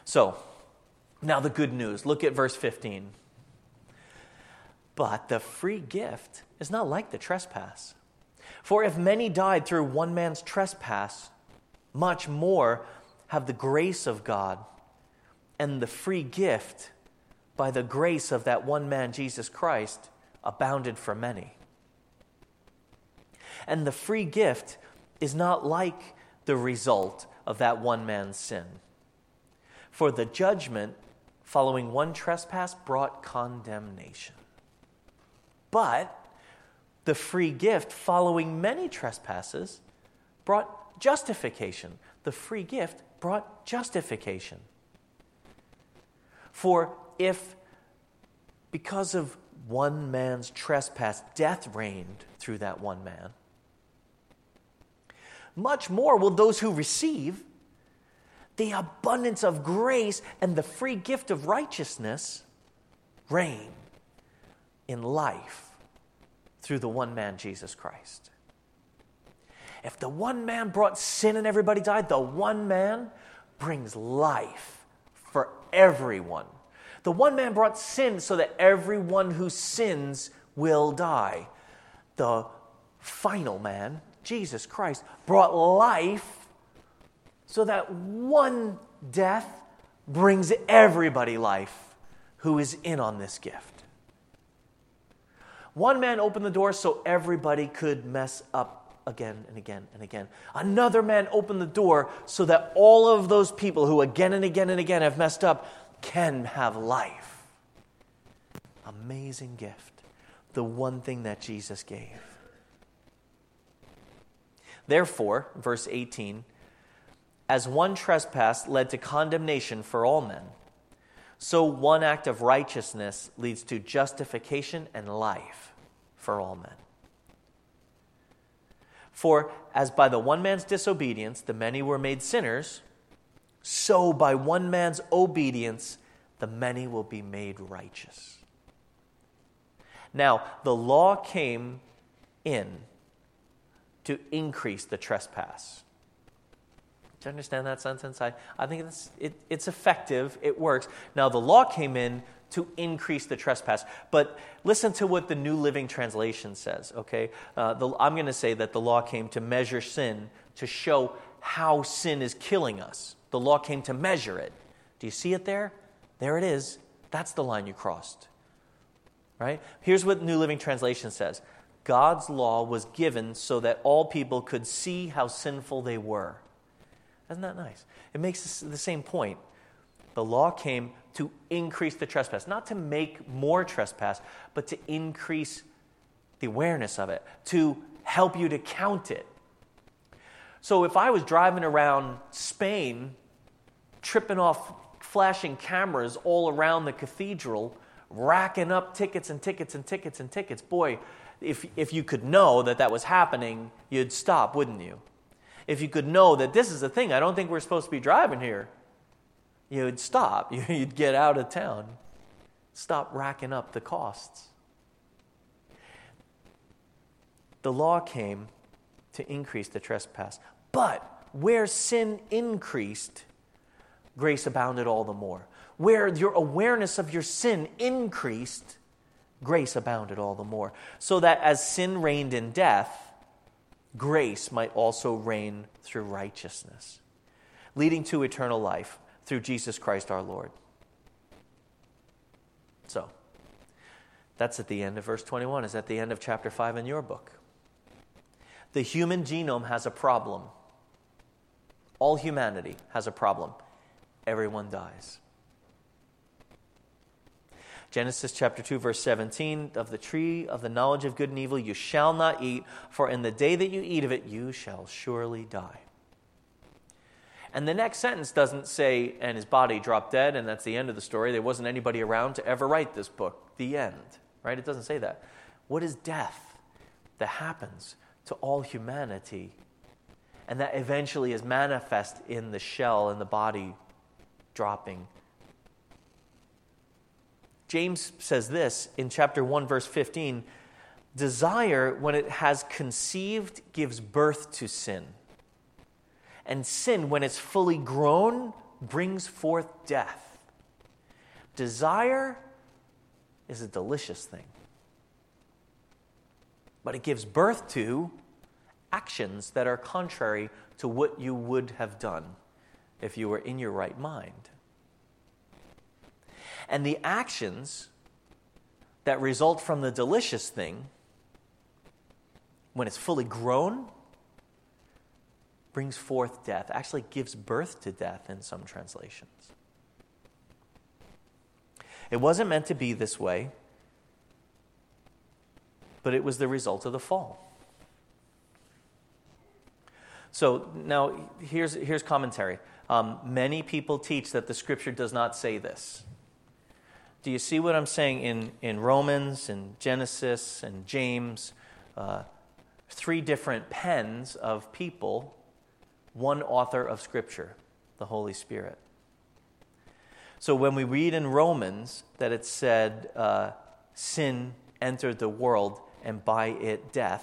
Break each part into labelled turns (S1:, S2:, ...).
S1: So, now the good news. Look at verse 15. But the free gift is not like the trespass. For if many died through one man's trespass, much more have the grace of God and the free gift by the grace of that one man, Jesus Christ, abounded for many. And the free gift is not like the result of that one man's sin. For the judgment following one trespass brought condemnation. But the free gift following many trespasses brought justification. The free gift brought justification. For if, because of one man's trespass, death reigned through that one man, much more will those who receive the abundance of grace and the free gift of righteousness reign in life through the one man, Jesus Christ. If the one man brought sin and everybody died, the one man brings life for everyone. The one man brought sin so that everyone who sins will die. The final man, Jesus Christ, brought life so that one death brings everybody life who is in on this gift. One man opened the door so everybody could mess up again and again and again. Another man opened the door so that all of those people who again and again and again have messed up can have life. Amazing gift. The one thing that Jesus gave. Therefore, verse 18, as one trespass led to condemnation for all men, so one act of righteousness leads to justification and life for all men. For as by the one man's disobedience the many were made sinners, so by one man's obedience the many will be made righteous. Now, the law came in to increase the trespass. Do you understand that sentence? I think it's effective. It works. Now, the law came in to increase the trespass. But listen to what the New Living Translation says, okay? I'm going to say that the law came to measure sin, to show how sin is killing us. The law came to measure it. Do you see it there? There it is. That's the line you crossed. Right? Here's what New Living Translation says. God's law was given so that all people could see how sinful they were. Isn't that nice? It makes the same point. The law came to increase the trespass, not to make more trespass, but to increase the awareness of it, to help you to count it. So if I was driving around Spain, tripping off flashing cameras all around the cathedral, racking up tickets and tickets and tickets and tickets, boy, if you could know that was happening, you'd stop, wouldn't you? If you could know that this is a thing, I don't think we're supposed to be driving here, you'd stop. You'd get out of town. Stop racking up the costs. The law came to increase the trespass. But where sin increased, grace abounded all the more. Where your awareness of your sin increased, grace abounded all the more. So that as sin reigned in death, grace might also reign through righteousness, leading to eternal life through Jesus Christ our Lord. So, that's at the end of verse 21. Is at the end of chapter 5 in your book. The human genome has a problem. All humanity has a problem. Everyone dies. Genesis chapter 2, verse 17, of the tree of the knowledge of good and evil you shall not eat, for in the day that you eat of it you shall surely die. And the next sentence doesn't say, and his body dropped dead, and that's the end of the story. There wasn't anybody around to ever write this book. The end. Right? It doesn't say that. What is death that happens to all humanity, and that eventually is manifest in the shell and the body dropping? James says this in chapter 1, verse 15, desire, when it has conceived, gives birth to sin. And sin, when it's fully grown, brings forth death. Desire is a delicious thing, but it gives birth to actions that are contrary to what you would have done if you were in your right mind. And the actions that result from the delicious thing, when it's fully grown, brings forth death, actually gives birth to death in some translations. It wasn't meant to be this way, but it was the result of the fall. So now here's commentary. Many people teach that the Scripture does not say this. Do you see what I'm saying in Romans and Genesis and James? 3 different pens of people, one author of Scripture, the Holy Spirit. So when we read in Romans that it said sin entered the world and by it death,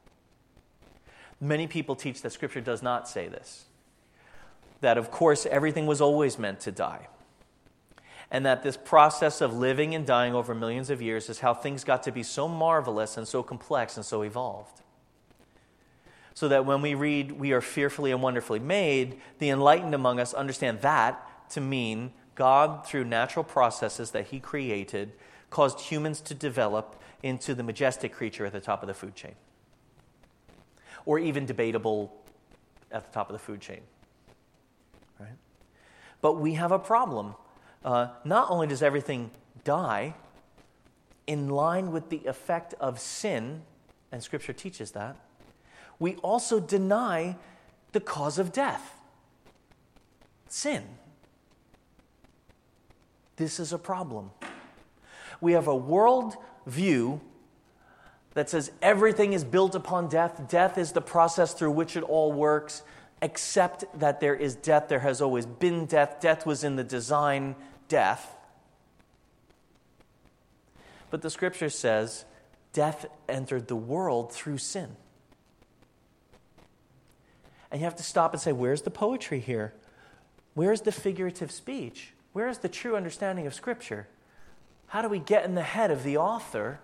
S1: many people teach that Scripture does not say this. That, of course, everything was always meant to die. And that this process of living and dying over millions of years is how things got to be so marvelous and so complex and so evolved. So that when we read, we are fearfully and wonderfully made, the enlightened among us understand that to mean God, through natural processes that He created, caused humans to develop into the majestic creature at the top of the food chain. Or even debatable at the top of the food chain. Right? But we have a problem. Not only does everything die in line with the effect of sin, and Scripture teaches that, we also deny the cause of death. Sin. This is a problem. We have a world view that says everything is built upon death. Death is the process through which it all works. Except that there is death, there has always been death. Death was in the design, death. But the Scripture says death entered the world through sin. And you have to stop and say, where's the poetry here? Where's the figurative speech? Where is the true understanding of Scripture? How do we get in the head of the author?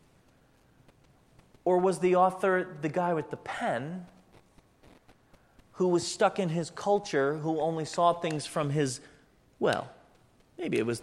S1: Or was the author the guy with the pen who was stuck in his culture, who only saw things from his, well, maybe it was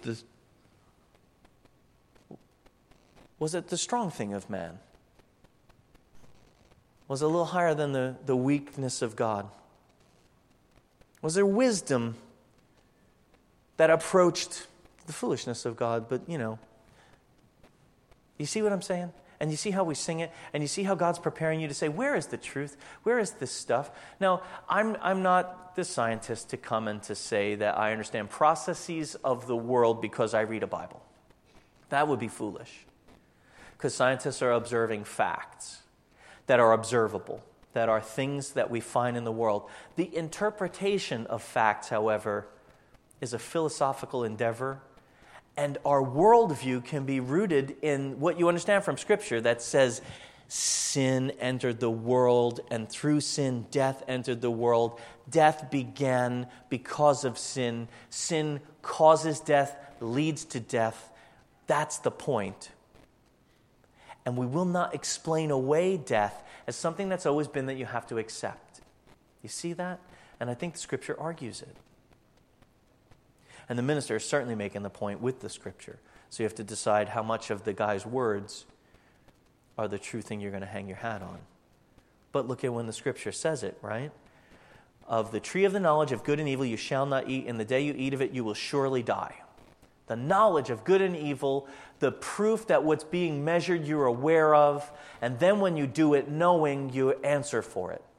S1: it the strong thing of man? Was it a little higher than the weakness of God? Was there wisdom that approached the foolishness of God? But, you see what I'm saying? And you see how we sing it? And you see how God's preparing you to say, where is the truth? Where is this stuff? Now, I'm not the scientist to come and to say that I understand processes of the world because I read a Bible. That would be foolish. Because scientists are observing facts that are observable, that are things that we find in the world. The interpretation of facts, however, is a philosophical endeavor. And our worldview can be rooted in what you understand from Scripture that says sin entered the world, and through sin, death entered the world. Death began because of sin. Sin causes death, leads to death. That's the point. And we will not explain away death as something that's always been that you have to accept. You see that? And I think the Scripture argues it. And the minister is certainly making the point with the Scripture. So you have to decide how much of the guy's words are the true thing you're going to hang your hat on. But look at when the Scripture says it, right? Of the tree of the knowledge of good and evil you shall not eat, and the day you eat of it you will surely die. The knowledge of good and evil, the proof that what's being measured you're aware of, and then when you do it, knowing you answer for it.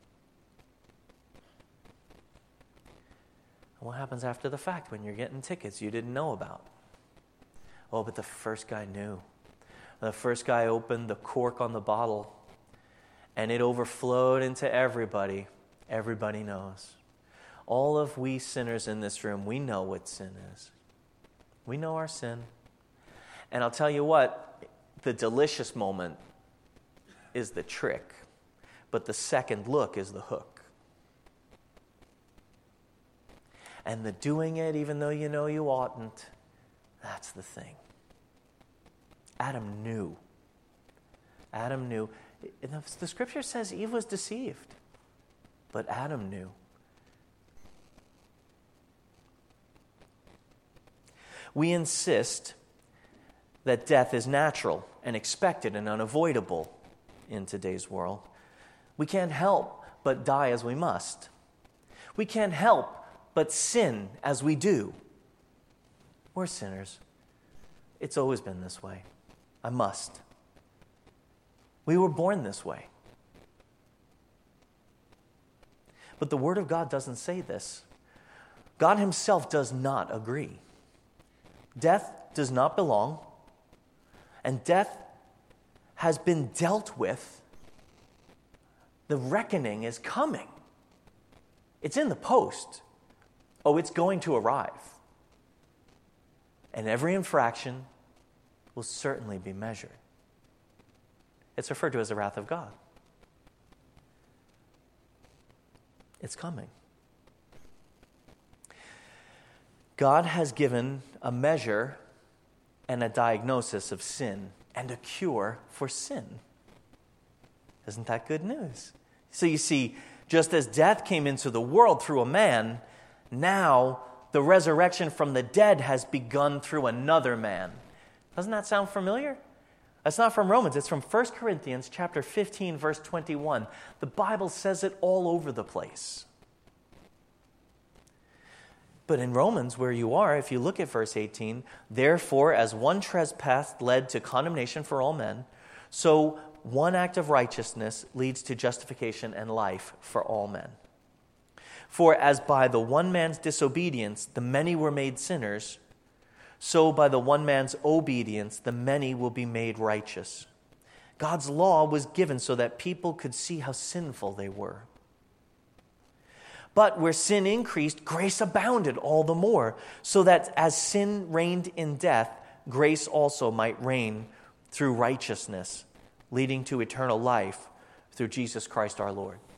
S1: What happens after the fact when you're getting tickets you didn't know about? Oh, but the first guy knew. The first guy opened the cork on the bottle, and it overflowed into everybody. Everybody knows. All of we sinners in this room, we know what sin is. We know our sin. And I'll tell you what, the delicious moment is the trick, but the second look is the hook. and the doing it even though you know you oughtn't, that's the thing. Adam knew. Adam knew. The scripture says Eve was deceived, but Adam knew. We insist that death is natural and expected and unavoidable in today's world. We can't help but die as we must. We can't help but sin as we do. We're sinners. It's always been this way. I must. We were born this way. But the Word of God doesn't say this. God Himself does not agree. Death does not belong, and death has been dealt with. The reckoning is coming. It's in the post. Oh, it's going to arrive. And every infraction will certainly be measured. It's referred to as the wrath of God. It's coming. God has given a measure and a diagnosis of sin and a cure for sin. Isn't that good news? So you see, just as death came into the world through a man, now the resurrection from the dead has begun through another man. Doesn't that sound familiar? That's not from Romans. It's from 1 Corinthians chapter 15, verse 21. The Bible says it all over the place. But in Romans, where you are, if you look at verse 18, therefore, as one trespass led to condemnation for all men, so one act of righteousness leads to justification and life for all men. For as by the one man's disobedience the many were made sinners, so by the one man's obedience the many will be made righteous. God's law was given so that people could see how sinful they were. But where sin increased, grace abounded all the more, so that as sin reigned in death, grace also might reign through righteousness, leading to eternal life through Jesus Christ our Lord.